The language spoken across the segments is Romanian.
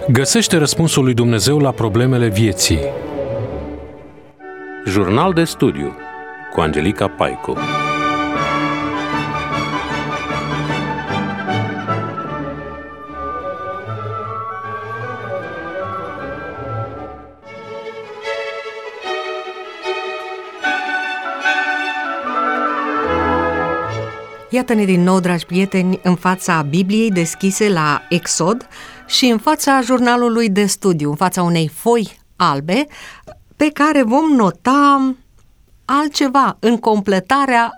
Găsește răspunsul lui Dumnezeu la problemele vieții. Jurnal de studiu cu Angelica Paicu. Iată-ne din nou, dragi prieteni, în fața Bibliei deschise la Exod și în fața jurnalului de studiu, în fața unei foi albe pe care vom nota altceva în completarea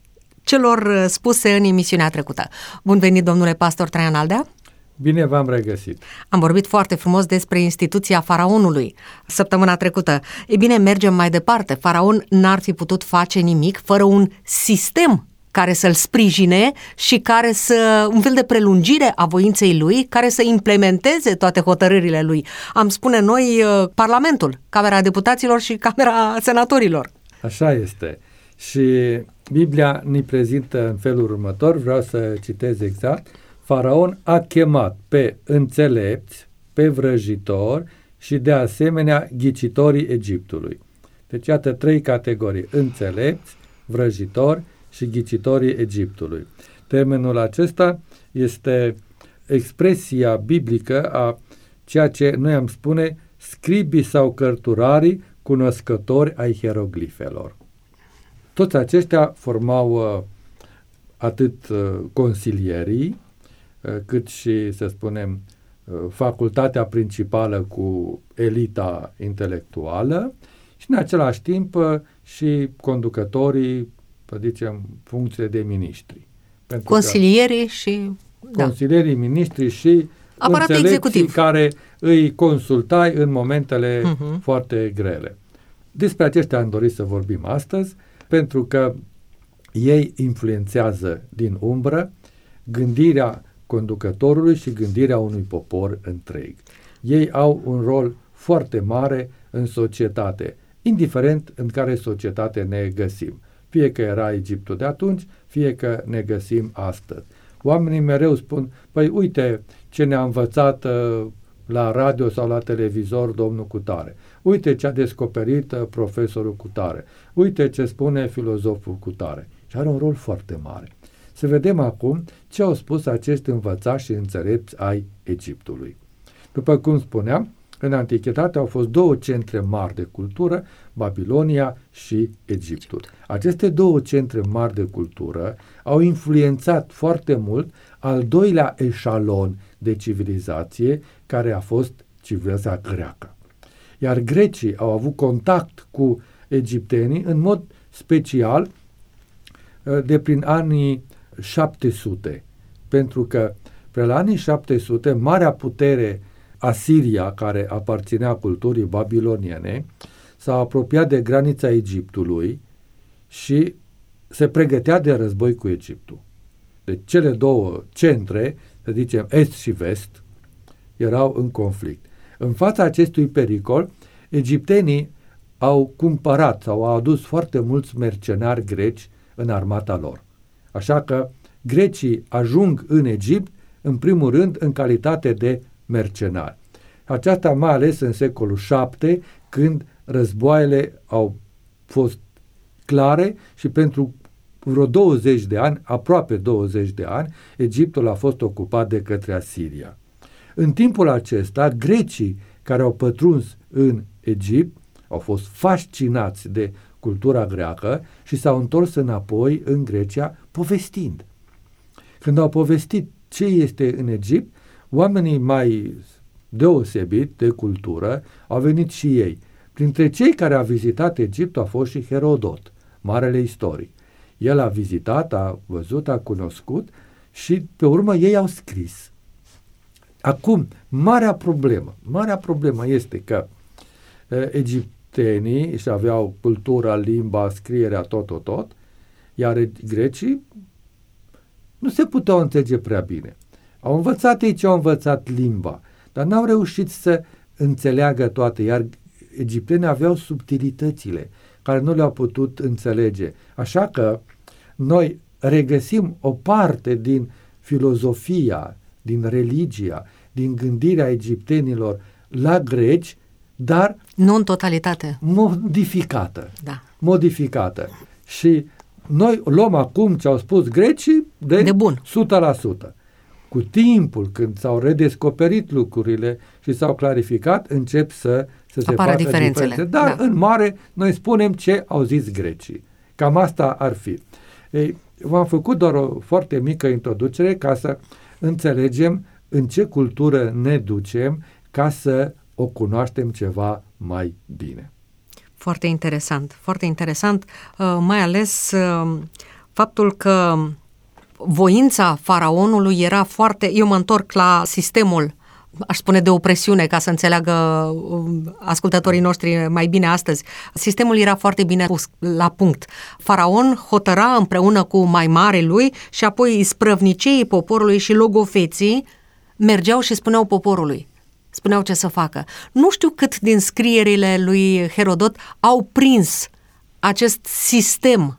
celor spuse în emisiunea trecută. Bun venit, domnule pastor Traian Aldea! Bine v-am regăsit! Am vorbit foarte frumos despre instituția faraonului săptămâna trecută. E bine, mergem mai departe. Faraon n-ar fi putut face nimic fără un sistem care să-l sprijine și care un fel de prelungire a voinței lui, care să implementeze toate hotărârile lui. Am spune noi Parlamentul, Camera Deputaților și Camera Senatorilor. Așa este. Și Biblia ne prezintă în felul următor, vreau să citez exact: Faraon a chemat pe înțelepți, pe vrăjitori și de asemenea ghicitorii Egiptului. Deci iată trei categorii: înțelepți, vrăjitori și ghicitorii Egiptului. Termenul acesta este expresia biblică a ceea ce noi am spune scribii sau cărturarii cunoscători ai hieroglifelor. Toți aceștia formau atât consilierii, cât și, să spunem, facultatea principală cu elita intelectuală și în același timp și conducătorii, să zicem, funcție de miniștri. Consilierii și... Consilierii, miniștri și aparatul executiv care îi consultai în momentele foarte grele. Despre aceștia am dorit să vorbim astăzi, pentru că ei influențează din umbră gândirea conducătorului și gândirea unui popor întreg. Ei au un rol foarte mare în societate, indiferent în care societate ne găsim. Fie că era Egiptul de atunci, fie că ne găsim astăzi. Oamenii mereu spun, păi uite ce ne-a învățat la radio sau la televizor domnul cutare, uite ce a descoperit profesorul cutare, uite ce spune filozoful cutare. Și are un rol foarte mare. Să vedem acum ce au spus acești învățați și înțelepți ai Egiptului. După cum spuneam, în antichitate au fost două centre mari de cultură, Babilonia și Egiptul. Aceste două centre mari de cultură au influențat foarte mult al doilea eșalon de civilizație, care a fost civilizația greacă. Iar grecii au avut contact cu egiptenii în mod special de prin anii 700, pentru că pe la anii 700 marea putere Asiria, care aparținea culturii babiloniene, s-a apropiat de granița Egiptului și se pregătea de război cu Egiptul. Deci cele două centre, să zicem est și vest, erau în conflict. În fața acestui pericol, egiptenii au cumpărat sau au adus foarte mulți mercenari greci în armata lor. Așa că grecii ajung în Egipt, în primul rând, în calitate de mercenari. Aceasta mai ales în secolul VII, când războaiele au fost clare și pentru vreo 20 de ani, aproape 20 de ani, Egiptul a fost ocupat de către Asiria. În timpul acesta, grecii care au pătruns în Egipt au fost fascinați de cultura greacă și s-au întors înapoi în Grecia povestind. Când au povestit ce este în Egipt, oamenii mai deosebit de cultură au venit și ei. Printre cei care au vizitat Egiptul a fost și Herodot, marele istoric. El a vizitat, a văzut, a cunoscut și pe urmă ei au scris. Acum, marea problemă este că egiptenii își aveau cultura, limba, scrierea, tot, iar grecii nu se puteau înțelege prea bine. Au învățat ei ce au învățat limba, dar n-au reușit să înțeleagă toate, iar egiptenii aveau subtilitățile care nu le-au putut înțelege. Așa că noi regăsim o parte din filozofia, din religia, din gândirea egiptenilor la greci, dar nu în totalitate. Modificată. Da. Modificată. Și noi luăm acum ce au spus grecii de bun. 100%. Cu timpul, când s-au redescoperit lucrurile și s-au clarificat, încep să se facă diferențe. Dar în mare noi spunem ce au zis grecii. Cam asta ar fi. Ei, v-am făcut doar o foarte mică introducere ca să înțelegem în ce cultură ne ducem ca să o cunoaștem ceva mai bine. Foarte interesant, foarte interesant, mai ales faptul că voința faraonului era foarte... Eu mă întorc la sistemul, aș spune, de opresiune, ca să înțeleagă ascultătorii noștri mai bine astăzi. Sistemul era foarte bine pus la punct. Faraon hotăra împreună cu mai mare lui și apoi isprăvniceii poporului și logofeții mergeau și spuneau poporului. Spuneau ce să facă. Nu știu cât din scrierile lui Herodot au prins acest sistem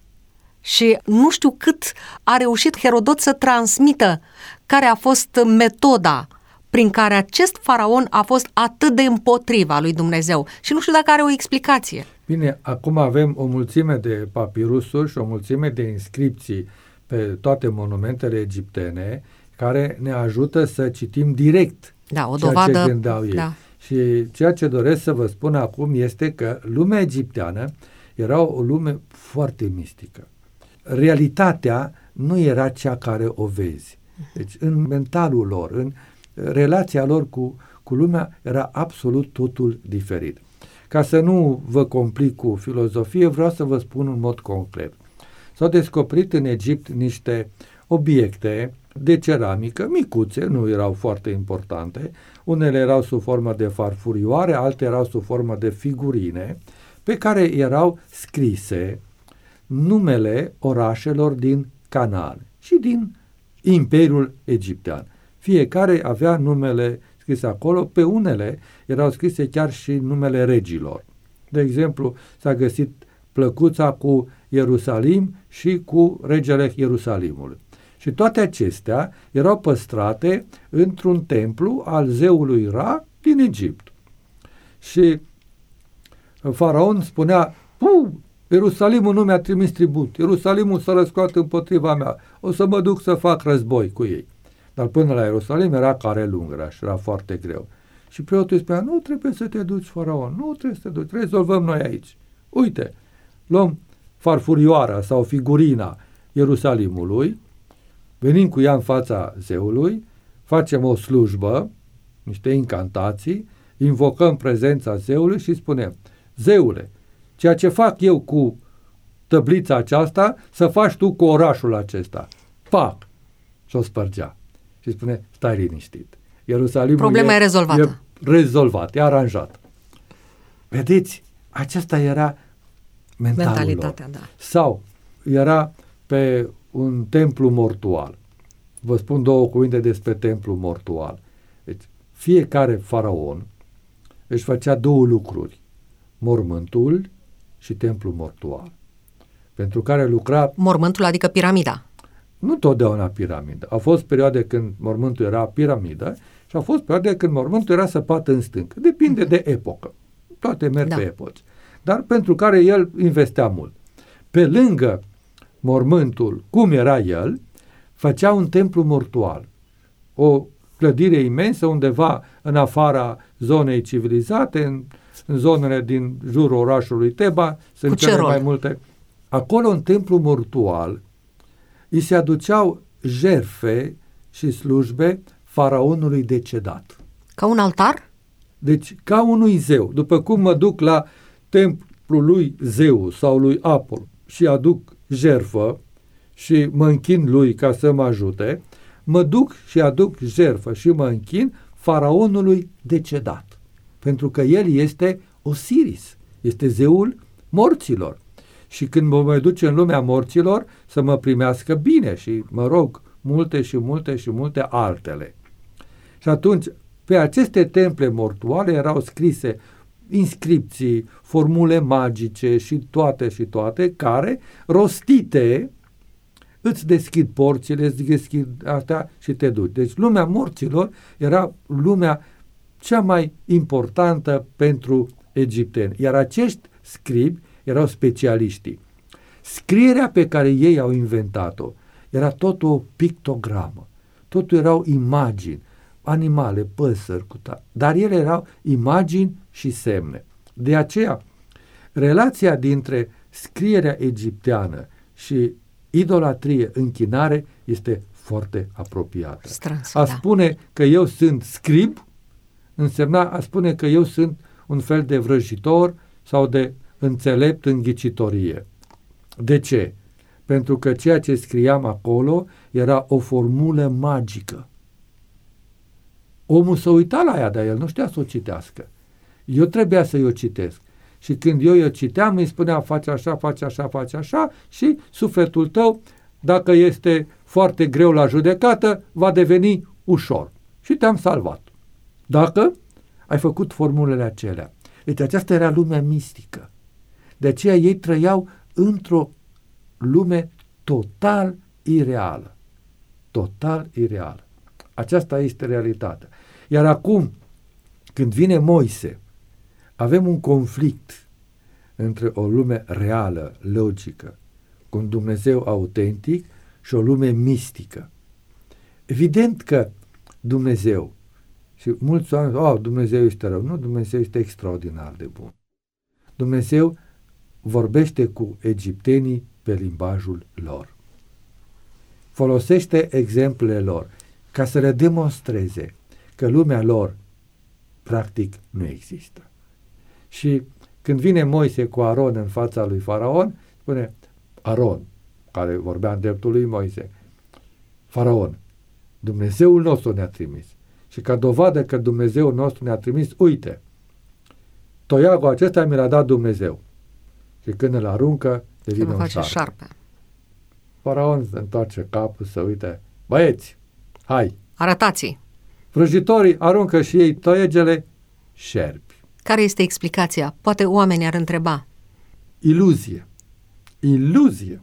și nu știu cât a reușit Herodot să transmită care a fost metoda prin care acest faraon a fost atât de împotriva lui Dumnezeu. Și nu știu dacă are o explicație. Bine, acum avem o mulțime de papirusuri și o mulțime de inscripții pe toate monumentele egiptene care ne ajută să citim direct o dovadă, ceea ce gândeau ei. Da. Și ceea ce doresc să vă spun acum este că lumea egipteană era o lume foarte mistică. Realitatea nu era cea care o vezi. Deci în mentalul lor, în relația lor cu lumea era absolut totul diferit. Ca să nu vă complic cu filozofie, vreau să vă spun un mod concret. S-au descoperit în Egipt niște obiecte de ceramică, micuțe, nu erau foarte importante, unele erau sub formă de farfurioare, altele erau sub formă de figurine, pe care erau scrise numele orașelor din Canaan și din Imperiul Egiptean. Fiecare avea numele scrise acolo, pe unele erau scrise chiar și numele regilor. De exemplu, s-a găsit plăcuța cu Ierusalim și cu regele Ierusalimului. Și toate acestea erau păstrate într-un templu al zeului Ra din Egipt. Și faraon spunea, Ierusalimul nu mi-a trimis tribut, Ierusalimul s-a răscoat împotriva mea, o să mă duc să fac război cu ei. Dar până la Ierusalim era care lungă și era foarte greu. Și preotul spunea, nu trebuie să te duci, faraon, nu trebuie să te duci, rezolvăm noi aici. Uite, luăm farfurioara sau figurina Ierusalimului, venim cu ea în fața zeului, facem o slujbă, niște incantații, invocăm prezența zeului și spunem, zeule, ceea ce fac eu cu tăblița aceasta, să faci tu cu orașul acesta. Pac! Și o spărgea. Și spune, stai liniștit. Ierusalimul problema e rezolvată. E rezolvat, e aranjat. Vedeți, acesta era mentalitatea, da. Sau era pe un templu mortual. Vă spun două cuvinte despre templu mortual. Deci, fiecare faraon își făcea două lucruri. Mormântul și templu mortual. Pentru care lucra... Mormântul, adică piramida. Nu totdeauna piramidă. Au fost perioade când mormântul era piramidă și au fost perioade când mormântul era săpat în stâncă. Depinde de epocă. Toate merg pe epoci. Dar pentru care el investea mult. Pe lângă mormântul, cum era el, făcea un templu mortual. O clădire imensă undeva în afara zonei civilizate, în zonele din jurul orașului Teba, sunt cele mai multe. Acolo, în templu mortual, îi se aduceau jertfe și slujbe faraonului decedat. Ca un altar? Deci, ca unui zeu. După cum mă duc la templul lui Zeu sau lui Apol și aduc jertfă și mă închin lui ca să mă ajute, mă duc și aduc jertfă și mă închin faraonului decedat. Pentru că el este Osiris, este zeul morților. Și când mă mai duce în lumea morților, să mă primească bine și mă rog multe și multe și multe altele. Și atunci, pe aceste temple mortuale erau scrise inscripții, formule magice și toate, care, rostite îți deschid porțile, îți deschid astea și te duci. Deci lumea morților era lumea cea mai importantă pentru egipteni, iar acești scribi erau specialiștii. Scrierea pe care ei au inventat-o era tot o pictogramă, totul erau imagini, animale, păsări, dar ele erau imagini și semne. De aceea, relația dintre scrierea egipteană și idolatrie, închinare, este foarte apropiată. Strânsă, A spune că eu sunt scrib însemna a spune că eu sunt un fel de vrăjitor sau de înțelept în ghicitorie. De ce? Pentru că ceea ce scriam acolo era o formulă magică. Omul s-a uitat la ea, dar el nu știa să o citească. Eu trebuia să-i o citesc. Și când eu o citeam, îi spunea, face așa, face așa, face așa și sufletul tău, dacă este foarte greu la judecată, va deveni ușor. Și te-am salvat. Dacă ai făcut formulele acelea. Deci aceasta era lumea mistică. De aceea ei trăiau într-o lume total ireală. Total ireală. Aceasta este realitatea. Iar acum, când vine Moise, avem un conflict între o lume reală, logică, cu un Dumnezeu autentic și o lume mistică. Evident că Dumnezeu, și mulți oameni, Dumnezeu este rău. Nu, Dumnezeu este extraordinar de bun. Dumnezeu vorbește cu egiptenii pe limbajul lor. Folosește exemplele lor ca să le demonstreze că lumea lor practic nu există. Și când vine Moise cu Aron în fața lui Faraon, spune Aron, care vorbea în dreptul lui Moise, Faraon, Dumnezeul nostru ne-a trimis. Și ca dovadă că Dumnezeul nostru ne-a trimis, uite, toiagul acesta mi l-a dat Dumnezeu. Și când îl aruncă, devine un șarpe. Faraon se întoarce capul să uite, băieți, hai! Arătați-i! Vrăjitorii aruncă și ei toiegele, șerpi. Care este explicația? Poate oamenii ar întreba. Iluzie. Iluzie.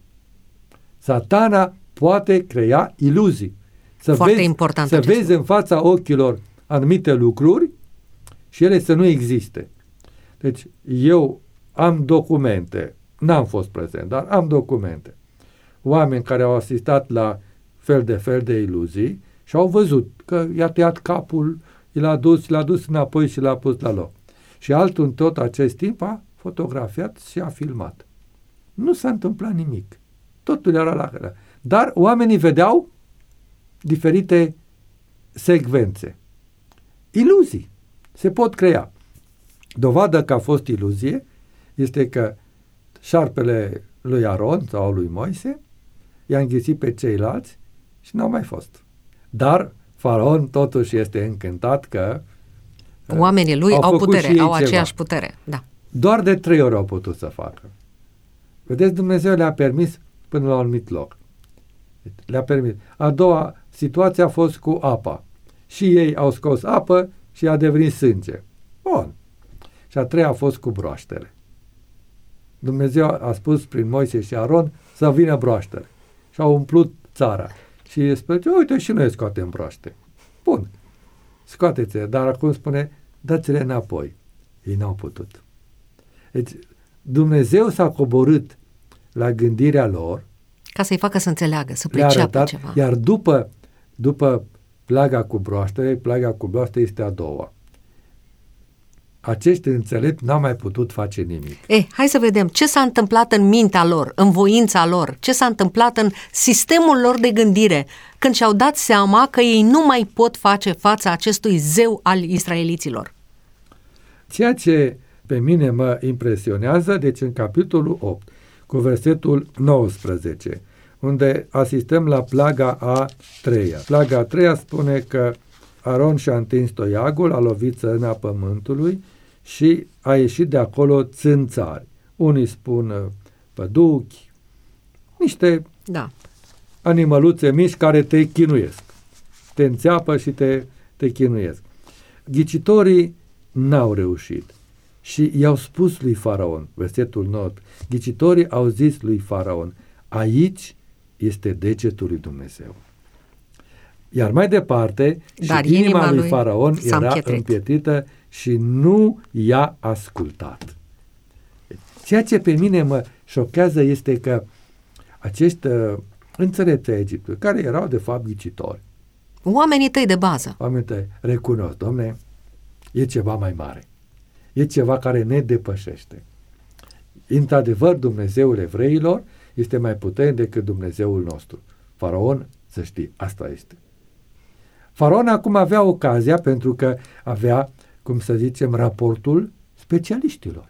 Satana poate crea iluzii. Să vezi în fața ochilor anumite lucruri și ele să nu existe. Deci eu am documente, n-am fost prezent, dar am documente. Oameni care au asistat la fel de iluzii și au văzut că i-a tăiat capul, l-a dus înapoi și l-a pus la loc. Și altul în tot acest timp a fotografiat și a filmat. Nu s-a întâmplat nimic. Totul era la fel. Dar oamenii vedeau diferite secvențe. Iluzii se pot crea. Dovadă că a fost iluzie este că șarpele lui Aron sau lui Moise i-a înghițit pe ceilalți și n-au mai fost. Dar Faraon totuși este încântat că oamenii lui au putere, au aceeași putere. Da. Doar de 3 ori au putut să facă. Vedeți, Dumnezeu le-a permis până la un anumit loc. Le-a permis. A doua situație a fost cu apa. Și ei au scos apă și a devenit sânge. Bun. Și a treia a fost cu broaștele. Dumnezeu a spus prin Moise și Aron să vină broaștele. Și au umplut țara. Și spune, uite, și noi scoatem broaște. Bun. Scoateți-le, dar acum spune, dați-le înapoi. Ei n-au putut. Deci, Dumnezeu s-a coborât la gândirea lor ca să-i facă să înțeleagă, să priceapă ceva. Iar după plaga cu broaște este a doua. Acești înțelepți n-au mai putut face nimic. Hai să vedem ce s-a întâmplat în mintea lor, în voința lor, ce s-a întâmplat în sistemul lor de gândire, când și-au dat seama că ei nu mai pot face față acestui zeu al israeliților. Ceea ce pe mine mă impresionează, deci în capitolul 8, cu versetul 19, unde asistăm la plaga a treia. Plaga a treia spune că Aron și-a întins toiagul, a lovit țărâna pământului și a ieșit de acolo țânțari. Unii spun păduchi, niște animăluțe mici care te chinuiesc. Te înțeapă și te chinuiesc. Ghicitorii n-au reușit. Și i-au spus lui Faraon, versetul 9, ghicitorii au zis lui Faraon, aici este degetul lui Dumnezeu. Iar mai departe, dar și inima lui Faraon era împietrit. împietrită și nu i-a ascultat. Ceea ce pe mine mă șochează este că acești înțelepți ai Egiptului, care erau de fapt ghicitori, Oamenii tăi de bază. oamenii tăi, recunosc, Dom'le, e ceva mai mare. E ceva care ne depășește. Într-adevăr, Dumnezeul evreilor este mai puternic decât Dumnezeul nostru. Faraon, să știi, asta este. Faraon acum avea ocazia, pentru că avea, cum să zicem, raportul specialiștilor.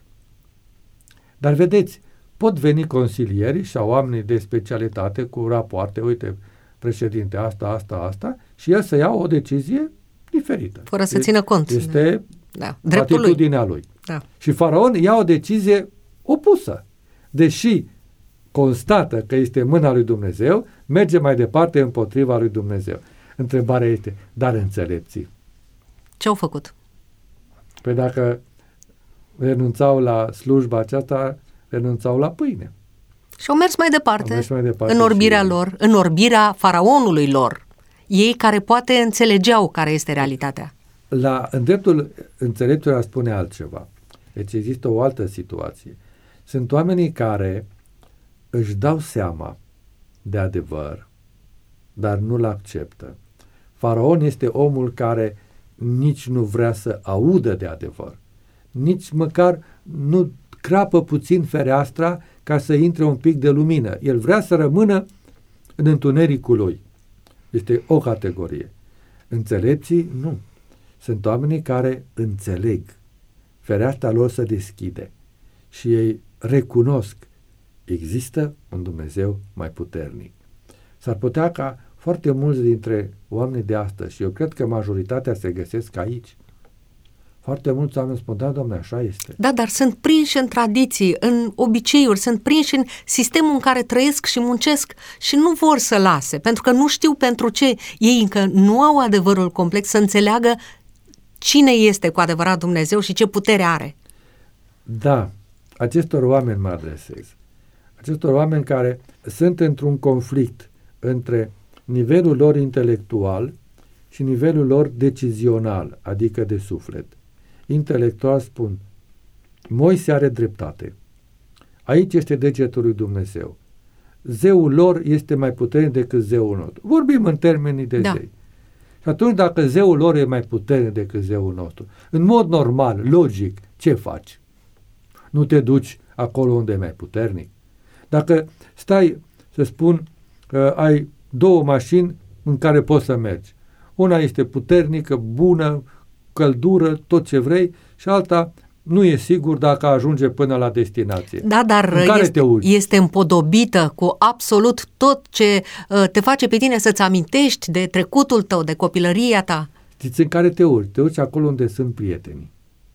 Dar vedeți, pot veni consilierii sau oamenii de specialitate cu rapoarte, uite, președinte, asta, și el să ia o decizie diferită. Fără să țină cont. Este dreptul atitudinea lui. Da. Și Faraon ia o decizie opusă. Deși constată că este mâna lui Dumnezeu, merge mai departe împotriva lui Dumnezeu. Întrebarea este, dar înțelepții? Ce-au făcut? Păi dacă renunțau la slujba aceasta, renunțau la pâine. Și au mers mai departe, Au mers mai departe în orbirea și lor, în orbirea faraonului lor. Ei care poate înțelegeau care este realitatea. În dreptul înțelepților spune altceva. Deci există o altă situație. Sunt oamenii care își dau seama de adevăr, dar nu-l acceptă. Faraon este omul care nici nu vrea să audă de adevăr. Nici măcar nu crapă puțin fereastra ca să intre un pic de lumină. El vrea să rămână în întunericul lui. Este o categorie. Înțelepții, nu. Sunt oamenii care înțeleg. Fereastra lor se deschide și ei recunosc. Există un Dumnezeu mai puternic. S-ar putea ca foarte mulți dintre oamenii de astăzi, și eu cred că majoritatea se găsesc aici, foarte mulți oameni spun, da, Doamne, așa este. Da, dar sunt prinși în tradiții, în obiceiuri, sunt prinși în sistemul în care trăiesc și muncesc și nu vor să lase, pentru că nu știu pentru ce. Ei încă nu au adevărul complex să înțeleagă cine este cu adevărat Dumnezeu și ce putere are. Da, acestor oameni mă adresez. Acestor oameni care sunt într-un conflict între nivelul lor intelectual și nivelul lor decizional, adică de suflet. Intelectual spun, Moise are dreptate. Aici este degetul lui Dumnezeu. Zeul lor este mai puternic decât zeul nostru. Vorbim în termenii de zei. Și atunci, dacă zeul lor e mai puternic decât zeul nostru, în mod normal, logic, ce faci? Nu te duci acolo unde e mai puternic? Dacă stai, să spun, că ai două mașini în care poți să mergi. Una este puternică, bună, căldură, tot ce vrei, și alta nu e sigur dacă ajunge până la destinație. Da, dar este împodobită cu absolut tot ce te face pe tine să-ți amintești de trecutul tău, de copilăria ta. Știți în care te urci? Te urci acolo unde sunt prietenii.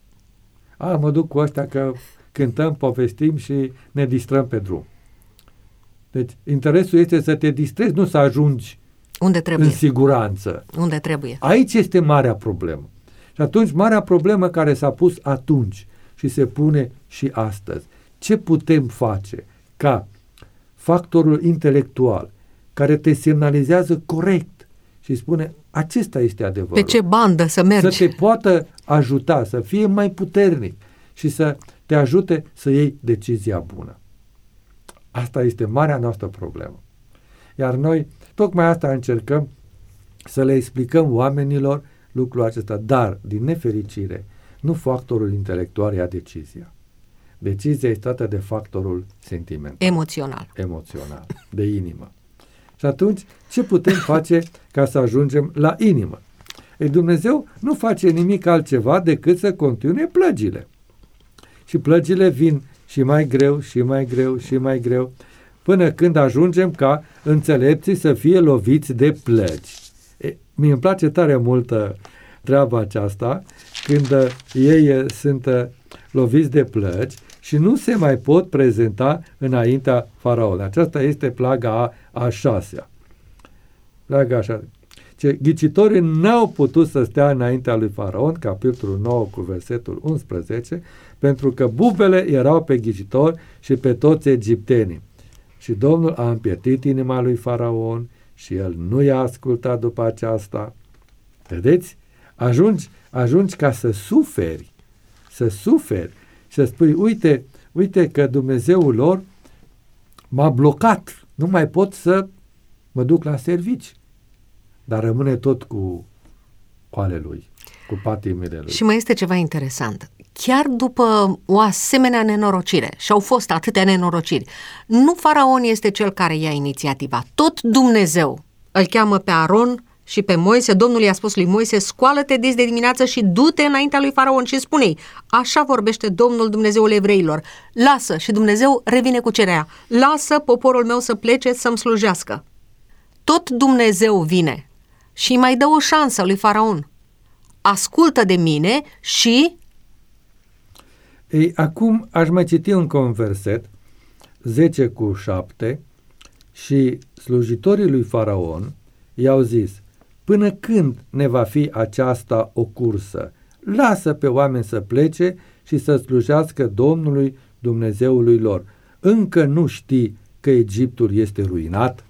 Mă duc cu ăștia că cântăm, povestim și ne distrăm pe drum. Deci, interesul este să te distrezi, nu să ajungi unde trebuie. În siguranță. Unde trebuie. Aici este marea problemă. Și atunci, marea problemă care s-a pus atunci și se pune și astăzi. Ce putem face ca factorul intelectual care te semnalizează corect și spune, acesta este adevărul. Pe ce bandă să mergi? Să te poată ajuta, să fie mai puternic și să te ajute să iei decizia bună. Asta este marea noastră problemă. Iar noi, tocmai asta încercăm să le explicăm oamenilor lucrul acesta, dar, din nefericire, nu factorul intelectual ia decizia. Decizia este dată de factorul sentimental. Emoțional, de inimă. Și atunci, ce putem face ca să ajungem la inimă? Dumnezeu nu face nimic altceva decât să continue plăgile. Și plăgile vin și mai greu, și mai greu, și mai greu, până când ajungem ca înțelepții să fie loviți de plăgi. Mie îmi place tare multă treaba aceasta, când ei sunt loviți de plăgi și nu se mai pot prezenta înaintea faraonului. Aceasta este plaga a șasea. Plaga a șasea. Ghicitorii n-au putut să stea înaintea lui faraon, capitolul 9 cu versetul 11, pentru că bubele erau pe ghicitori și pe toți egiptenii. Și Domnul a împietit inima lui Faraon și el nu i-a ascultat după aceasta. Vedeți? Ajungi ca să suferi și să spui, uite că Dumnezeul lor m-a blocat, nu mai pot să mă duc la servici, dar rămâne tot cu ale lui, cu patimile lui. Și mai este ceva interesant. Chiar după o asemenea nenorocire, și au fost atâtea nenorociri, nu Faraon este cel care ia inițiativa. Tot Dumnezeu îl cheamă pe Aron și pe Moise. Domnul i-a spus lui Moise, scoală-te dis de dimineață și du-te înaintea lui Faraon și spune-i, așa vorbește Domnul Dumnezeul evreilor, lasă, și Dumnezeu revine cu cererea, lasă poporul meu să plece să-mi slujească. Tot Dumnezeu vine și îi mai dă o șansă lui Faraon. Ascultă de mine și... Ei, acum aș mai citi încă un verset, 10:7, și slujitorii lui Faraon i-au zis, până când ne va fi aceasta o cursă? Lasă pe oameni să plece și să slujească Domnului Dumnezeului lor. Încă nu știi că Egiptul este ruinat?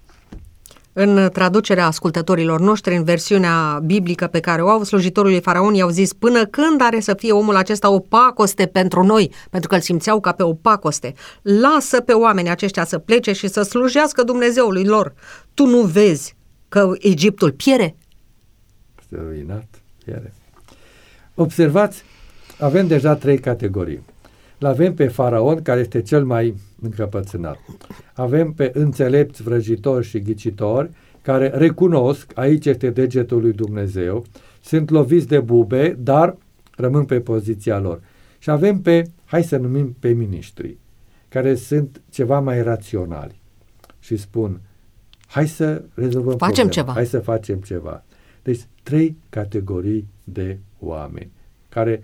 În traducerea ascultătorilor noștri, în versiunea biblică pe care o au, slujitorii lui Faraon i-au zis, până când are să fie omul acesta o pacoste pentru noi, pentru că îl simțeau ca pe o pacoste. Lasă pe oamenii aceștia să plece și să slujească Dumnezeului lor. Tu nu vezi că Egiptul piere? Este ruinat, piere. Observați, avem deja 3 categorii. L-avem pe Faraon, care este cel mai încăpățânat. Avem pe înțelepți, vrăjitori și ghicitori, care recunosc, aici este degetul lui Dumnezeu, sunt loviți de bube, dar rămân pe poziția lor. Și avem hai să numim pe miniștri, care sunt ceva mai raționali și spun, hai să rezolvăm problema, hai să facem ceva. Deci 3 categorii de oameni care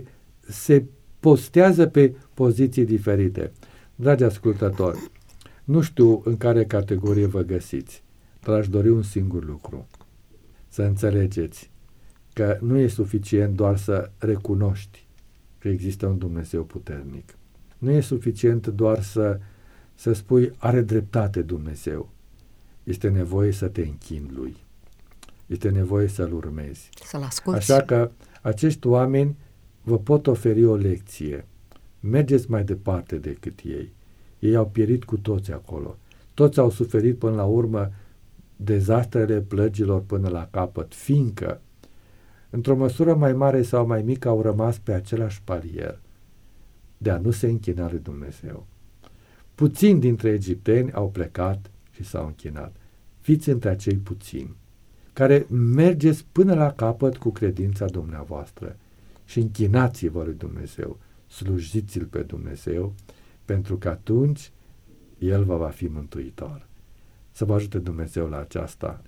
se postează pe poziții diferite. Dragi ascultători, nu știu în care categorie vă găsiți, dar aș dori un singur lucru. Să înțelegeți că nu e suficient doar să recunoști că există un Dumnezeu puternic. Nu e suficient doar să spui, are dreptate Dumnezeu. Este nevoie să te închini lui. Este nevoie să-L urmezi. Să-L asculți. Așa că acești oameni vă pot oferi o lecție. Mergeți mai departe decât ei. Ei au pierit cu toți acolo. Toți au suferit până la urmă dezastrele plăgilor până la capăt, fiindcă, într-o măsură mai mare sau mai mică, au rămas pe același palier de a nu se închina lui Dumnezeu. Puțini dintre egipteni au plecat și s-au închinat. Fiți între acei puțini care mergeți până la capăt cu credința dumneavoastră și închinați-vă lui Dumnezeu, slujiți-L pe Dumnezeu, pentru că atunci El va fi mântuitor. Să vă ajute Dumnezeu la aceasta.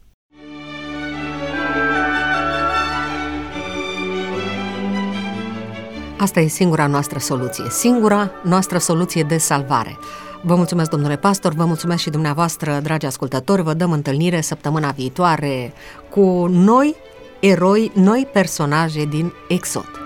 Asta e singura noastră soluție, singura noastră soluție de salvare. Vă mulțumesc, domnule pastor, vă mulțumesc și dumneavoastră, dragi ascultători, vă dăm întâlnire săptămâna viitoare cu noi eroi, noi personaje din Exod.